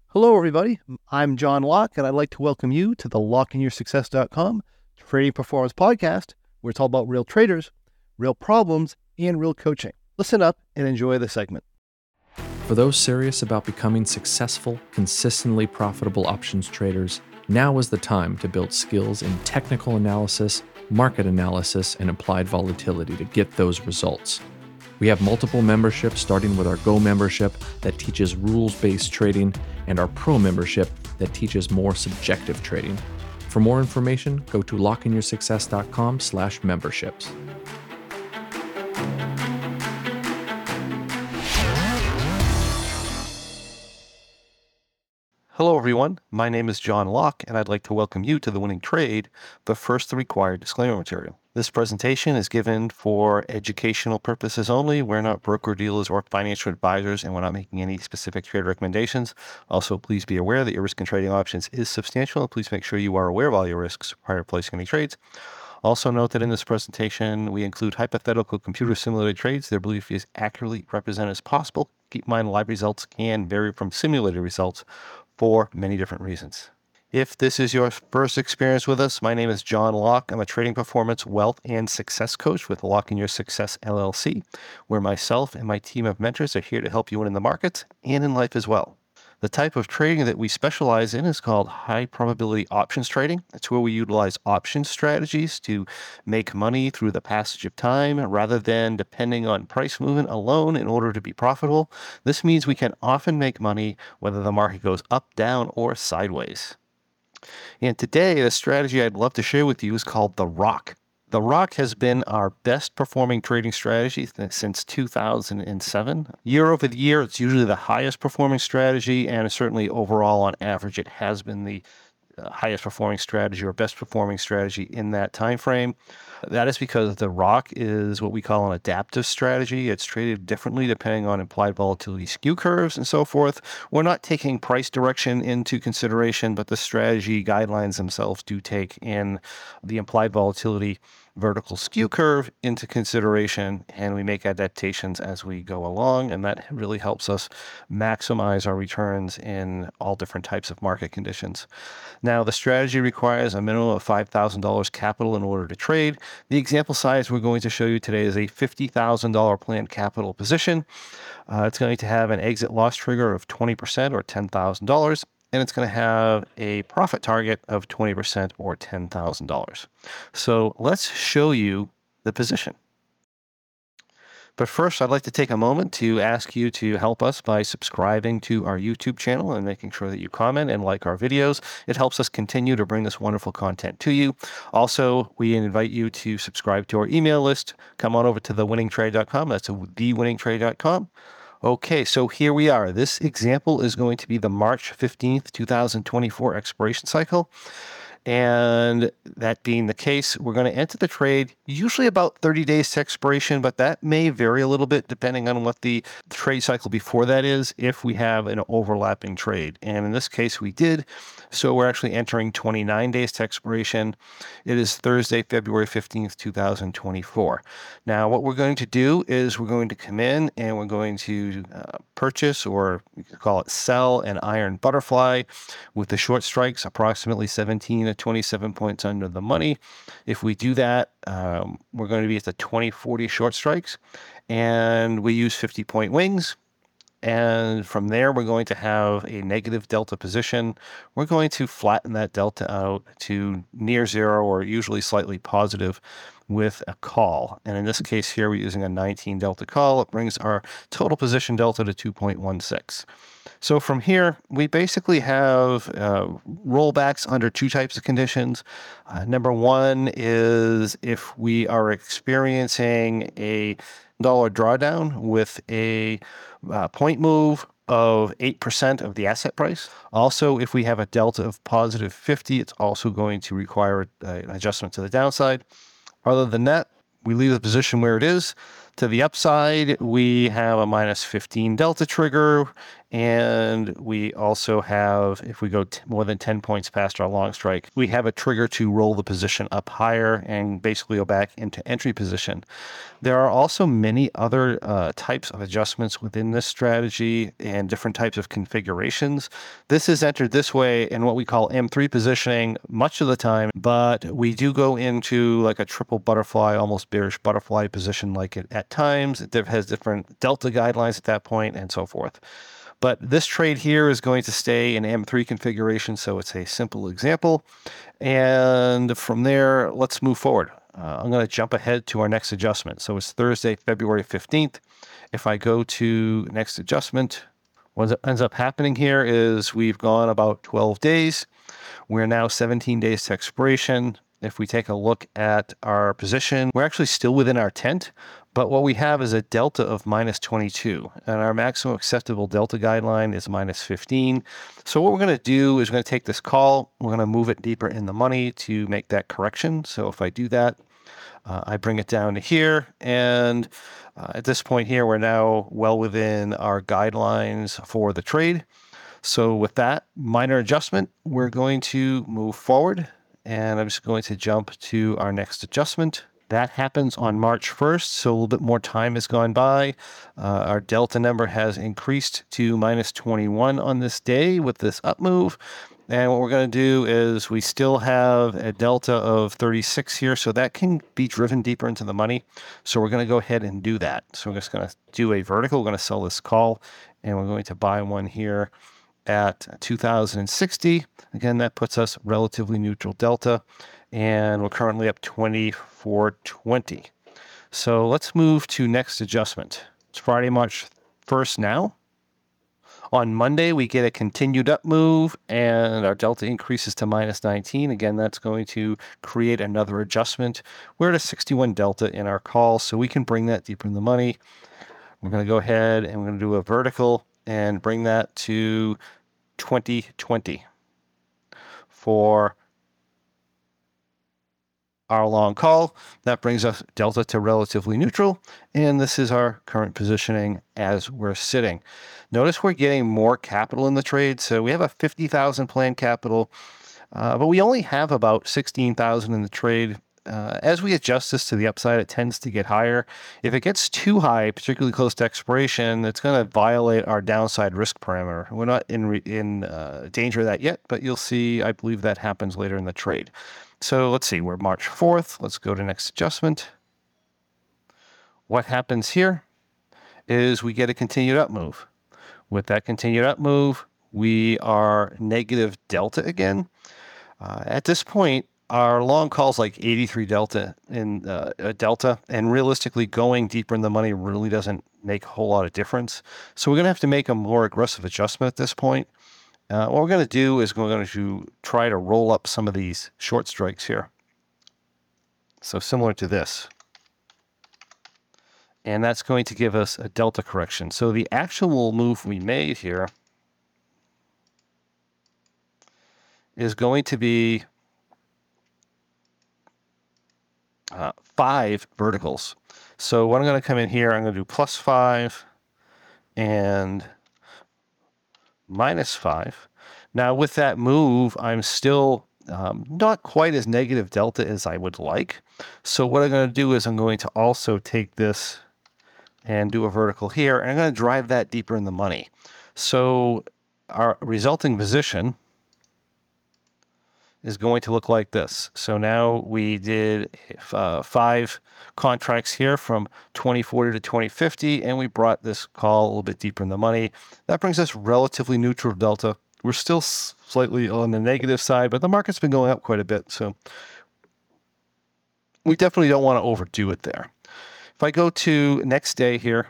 Hello, everybody. I'm John Locke, and I'd like to welcome you to the LockeInYourSuccess.com Trading Performance Podcast, where it's all about real traders, real problems, and real coaching. Listen up and enjoy the segment. For those serious about becoming successful, consistently profitable options traders, now is the time to build skills in technical analysis, market analysis, and applied volatility to get those results. We have multiple memberships, starting with our Go membership that teaches rules-based trading and our Pro membership that teaches more subjective trading. For more information, go to lockeinyoursuccess.com/memberships. Hello, everyone. My name is John Locke, and I'd like to welcome you to The Winning Trade, but first the required disclaimer material. This presentation is given for educational purposes only. We're not broker-dealers or financial advisors, and we're not making any specific trade recommendations. Also, please be aware that your risk in trading options is substantial, and please make sure you are aware of all your risks prior to placing any trades. Also note that in this presentation, we include hypothetical computer-simulated trades. Their belief is accurately represented as possible. Keep in mind, live results can vary from simulated results for many different reasons. If this is your first experience with us, my name is John Locke. I'm a trading performance, wealth, and success coach with Lock in Your Success LLC, where myself and my team of mentors are here to help you win in the markets and in life as well. The type of trading that we specialize in is called high probability options trading. It's where we utilize option strategies to make money through the passage of time rather than depending on price movement alone in order to be profitable. This means we can often make money whether the market goes up, down, or sideways. And today, the strategy I'd love to share with you is called the Rock. The Rock has been our best performing trading strategy since 2007. Year over year, it's usually the highest performing strategy, and certainly overall on average, it has been the highest performing strategy or best performing strategy in that time frame. That is because the Rock is what we call an adaptive strategy. It's traded differently depending on implied volatility skew curves and so forth. We're not taking price direction into consideration, but the strategy guidelines themselves do take in the implied volatility vertical skew curve into consideration, and we make adaptations as we go along, and that really helps us maximize our returns in all different types of market conditions. Now, the strategy requires a minimum of $5,000 capital in order to trade. The example size we're going to show you today is a $50,000 planned capital position. It's going to have an exit loss trigger of 20% or $10,000. And it's going to have a profit target of 20% or $10,000. So let's show you the position. But first, I'd like to take a moment to ask you to help us by subscribing to our YouTube channel and making sure that you comment and like our videos. It helps us continue to bring this wonderful content to you. Also, we invite you to subscribe to our email list. Come on over to thewinningtrade.com. That's thewinningtrade.com. Okay, so here we are. This example is going to be the March 15th, 2024 expiration cycle. And that being the case, we're going to enter the trade usually about 30 days to expiration, but that may vary a little bit depending on what the trade cycle before that is, if we have an overlapping trade. And in this case, we did. So we're actually entering 29 days to expiration. It is Thursday, February 15th, 2024. Now, what we're going to do is we're going to come in and we're going to purchase, or you could call it sell, an iron butterfly with the short strikes approximately 17 to 27 points under the money. If we do that, we're going to be at the 2040 short strikes, and we use 50-point wings. And from there, we're going to have a negative delta position. We're going to flatten that delta out to near zero or usually slightly positive with a call. And in this case here, we're using a 19 delta call. It brings our total position delta to 2.16. So from here, we basically have rollbacks under two types of conditions. Number one is if we are experiencing a dollar drawdown with a point move of 8% of the asset price. Also, if we have a delta of positive 50, it's also going to require an adjustment to the downside. Other than that, we leave the position where it is. To the upside, we have a minus 15 delta trigger, And we also have, if we go more than 10 points past our long strike, we have a trigger to roll the position up higher and basically go back into entry position. There are also many other types of adjustments within this strategy and different types of configurations. This is entered this way in what we call M3 positioning much of the time, but we do go into like a triple butterfly, almost bearish butterfly position like it at times. It has different delta guidelines at that point and so forth. But this trade here is going to stay in M3 configuration, so it's a simple example. And from there, let's move forward. I'm going to jump ahead to our next adjustment. So it's Thursday, February 15th. If I go to next adjustment, what ends up happening here is we've gone about 12 days. We're now 17 days to expiration. If we take a look at our position, we're actually still within our tent, but what we have is a delta of minus 22, and our maximum acceptable delta guideline is minus 15. So what we're going to do is we're going to take this call, we're going to move it deeper in the money to make that correction. So if I do that, I bring it down to here, and at this point here, we're now well within our guidelines for the trade. So with that minor adjustment, we're going to move forward, and I'm just going to jump to our next adjustment. That happens on March 1st, so a little bit more time has gone by. Our delta number has increased to minus 21 on this day with this up move. And what we're going to do is we still have a delta of 36 here, so that can be driven deeper into the money. So we're going to go ahead and do that. So we're just going to do a vertical. We're going to sell this call, and we're going to buy one here at 2060. Again, that puts us relatively neutral delta, and we're currently up 24.20. So let's move to next adjustment. It's Friday, March 1st now. On Monday, we get a continued up move, and our delta increases to minus 19. Again, that's going to create another adjustment. We're at a 61 delta in our call, so we can bring that deeper in the money. We're going to go ahead and we're going to do a vertical and bring that to 2020 for our long call. That brings us delta to relatively neutral, and this is our current positioning as we're sitting. Notice we're getting more capital in the trade, so we have a 50,000 planned capital, but we only have about 16,000 in the trade. As we adjust this to the upside, it tends to get higher. If it gets too high, particularly close to expiration, it's going to violate our downside risk parameter. We're not in danger of that yet, but you'll see, I believe that happens later in the trade. So let's see, we're March 4th. Let's go to next adjustment. What happens here is we get a continued up move. With that continued up move, we are negative delta again. At this point, our long call's like 83 delta in delta, and realistically going deeper in the money really doesn't make a whole lot of difference. So we're going to have to make a more aggressive adjustment at this point. What we're going to do is we're going to try to roll up some of these short strikes here. So similar to this. And that's going to give us a delta correction. So the actual move we made here is going to be 5 verticals. So what I'm going to come in here, I'm going to do +5 and -5. Now with that move, I'm still not quite as negative delta as I would like. So what I'm going to do is I'm going to also take this and do a vertical here, and I'm going to drive that deeper in the money. So our resulting position is going to look like this. So now we did 5 contracts here from 2040 to 2050, and we brought this call a little bit deeper in the money. That brings us relatively neutral delta. We're still slightly on the negative side, but the market's been going up quite a bit, so we definitely don't want to overdo it there. If I go to next day here,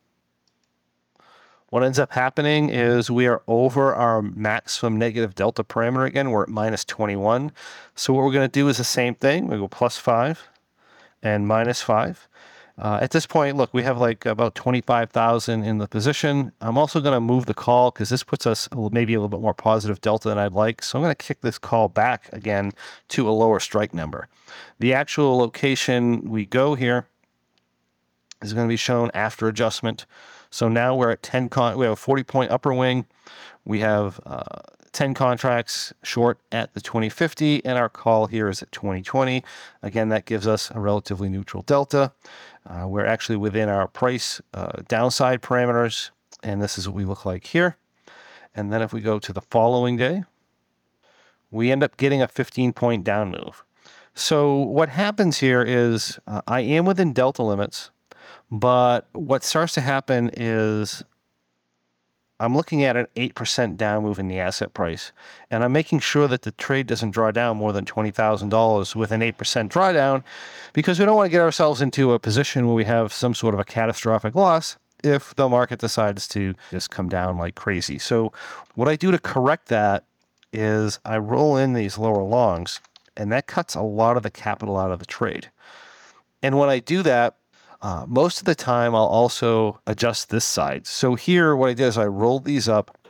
what ends up happening is we are over our maximum negative delta parameter again. We're at -21. So what we're going to do is the same thing. We go +5 and -5. At this point, look, we have like about 25,000 in the position. I'm also going to move the call because this puts us maybe a little bit more positive delta than I'd like. So I'm going to kick this call back again to a lower strike number. The actual location we go here is going to be shown after adjustment. So now we're at we have a 40-point upper wing. We have 10 contracts short at the 2050, and our call here is at 2020. Again, that gives us a relatively neutral delta. We're actually within our price downside parameters, and this is what we look like here. And then if we go to the following day, we end up getting a 15-point down move. So what happens here is I am within delta limits, but what starts to happen is I'm looking at an 8% down move in the asset price, and I'm making sure that the trade doesn't draw down more than $20,000 with an 8% drawdown, because we don't want to get ourselves into a position where we have some sort of a catastrophic loss if the market decides to just come down like crazy. So what I do to correct that is I roll in these lower longs, and that cuts a lot of the capital out of the trade. And when I do that, most of the time I'll also adjust this side. So here what I did is I rolled these up.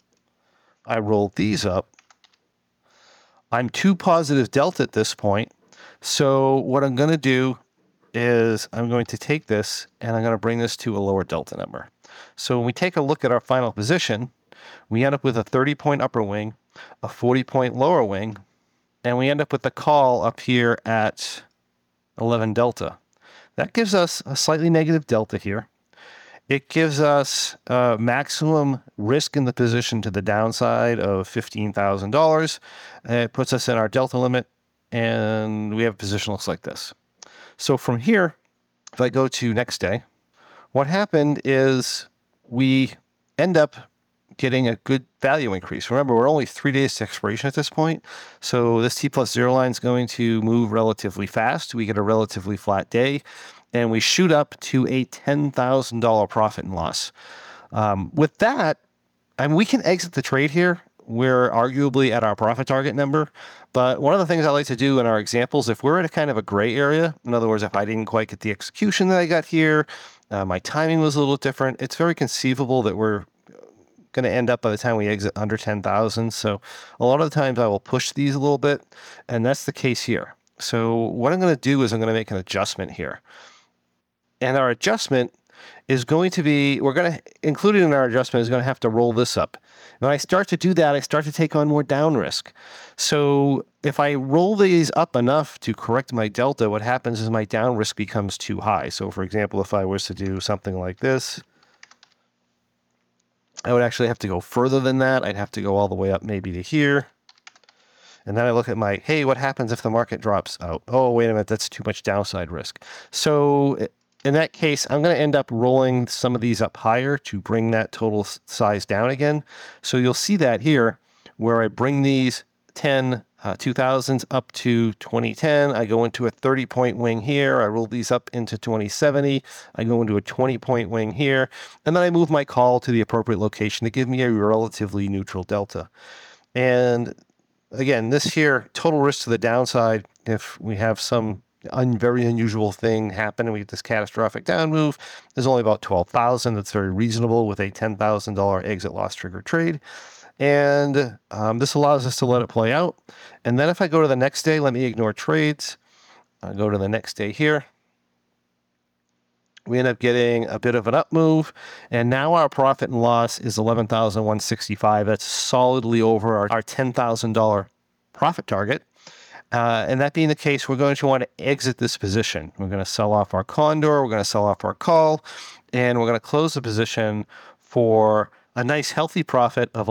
I'm too positive delta at this point. So what I'm going to do is I'm going to take this and I'm going to bring this to a lower delta number. So when we take a look at our final position, we end up with a 30-point upper wing, a 40-point lower wing, and we end up with the call up here at 11 delta. That gives us a slightly negative delta here. It gives us maximum risk in the position to the downside of $15,000. It puts us in our delta limit, and we have a position that looks like this. So from here, if I go to next day, what happened is we end up getting a good value increase. Remember, we're only 3 days to expiration at this point. So this T+0 line is going to move relatively fast. We get a relatively flat day, and we shoot up to a $10,000 profit and loss. With that, I mean, we can exit the trade here. We're arguably at our profit target number. But one of the things I like to do in our examples, if we're at a kind of a gray area, in other words, if I didn't quite get the execution that I got here, my timing was a little different, it's very conceivable that we're going to end up by the time we exit under 10,000. So a lot of the times I will push these a little bit, and that's the case here. So what I'm going to do is I'm going to make an adjustment here. And our adjustment is going to be, included in our adjustment is going to have to roll this up. When I start to do that, I start to take on more down risk. So if I roll these up enough to correct my delta, what happens is my down risk becomes too high. So for example, if I was to do something like this, I would actually have to go further than that. I'd have to go all the way up maybe to here. And then I look at my, hey, what happens if the market drops out? Oh, wait a minute, that's too much downside risk. So in that case, I'm going to end up rolling some of these up higher to bring that total size down again. So you'll see that here where I bring these 2000s up to 2010. I go into a 30-point wing here. I roll these up into 2070. I go into a 20-point wing here. And then I move my call to the appropriate location to give me a relatively neutral delta. And again, this here, total risk to the downside, if we have some very unusual thing happen and we get this catastrophic down move, is only about 12,000. That's very reasonable with a $10,000 exit loss trigger trade. And this allows us to let it play out. And then if I go to the next day, let me ignore trades. I'll go to the next day here. We end up getting a bit of an up move. And now our profit and loss is $11,165. That's solidly over our $10,000 profit target. And that being the case, we're going to want to exit this position. We're going to sell off our condor. We're going to sell off our call. And we're going to close the position for a nice healthy profit of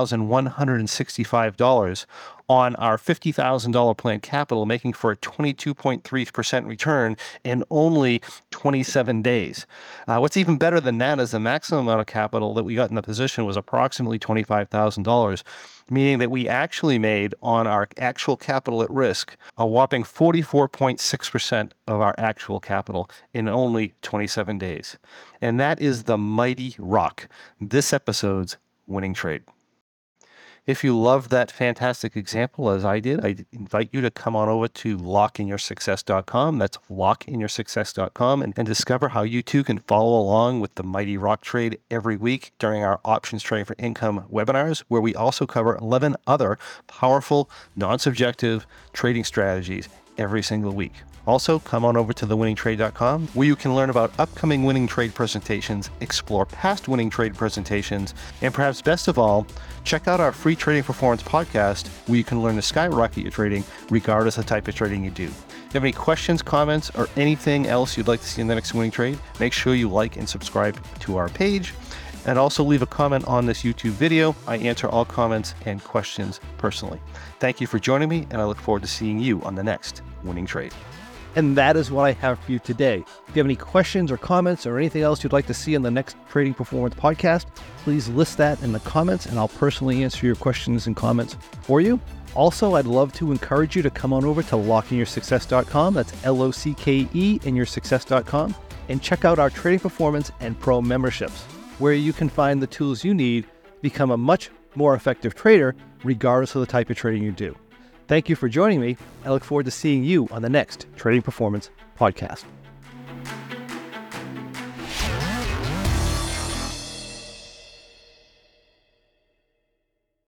$11,165 on our $50,000 planned capital, making for a 22.3% return in only 27 days. What's even better than that is the maximum amount of capital that we got in the position was approximately $25,000, meaning that we actually made on our actual capital at risk a whopping 44.6% of our actual capital in only 27 days. And that is the mighty rock, this episode's winning trade. If you loved that fantastic example, as I did, I invite you to come on over to lockinyoursuccess.com. That's lockinyoursuccess.com and discover how you too can follow along with the Mighty Rock Trade every week during our Options Trading for Income webinars, where we also cover 11 other powerful, non-subjective trading strategies every single week. Also, come on over to thewinningtrade.com where you can learn about upcoming winning trade presentations, explore past winning trade presentations, and perhaps best of all, check out our free Trading Performance podcast where you can learn to skyrocket your trading regardless of the type of trading you do. If you have any questions, comments, or anything else you'd like to see in the next winning trade, make sure you like and subscribe to our page. And also leave a comment on this YouTube video. I answer all comments and questions personally. Thank you for joining me, and I look forward to seeing you on the next winning trade. And that is what I have for you today. If you have any questions or comments or anything else you'd like to see in the next Trading Performance podcast, please list that in the comments and I'll personally answer your questions and comments for you. Also, I'd love to encourage you to come on over to LockeInYourSuccess.com. That's LOCKE in yoursuccess.com, and check out our Trading Performance and Pro memberships, where you can find the tools you need to become a much more effective trader, regardless of the type of trading you do. Thank you for joining me. I look forward to seeing you on the next Trading Performance podcast.